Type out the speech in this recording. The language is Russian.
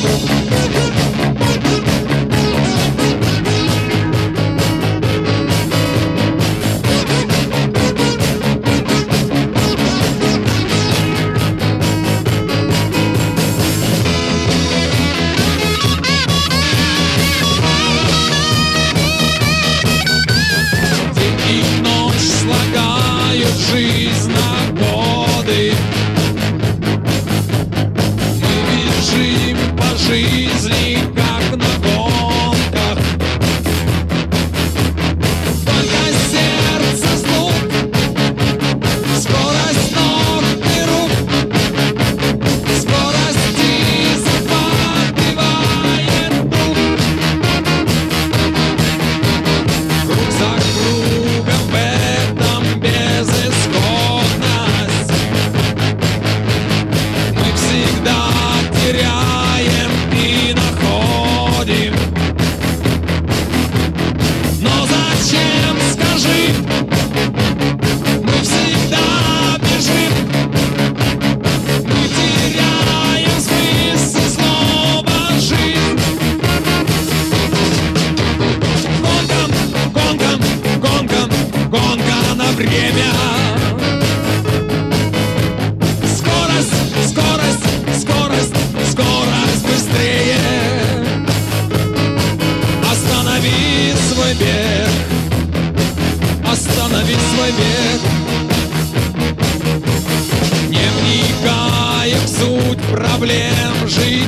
Жизнь на годы. Мы бежим по жизни, как на гонках. Только сердце стук, скорость ног и рук, скорости захватывает дух. Круг за кругом в этом безысходность. Мы всегда теряем и находим. Но зачем, скажи, мы всегда бежим. Мы теряем смысл слова «жизнь». Гонка на время. Скорость быстрее. Останови свой бег. Останови свой бег. Не вникая в суть проблем жизни.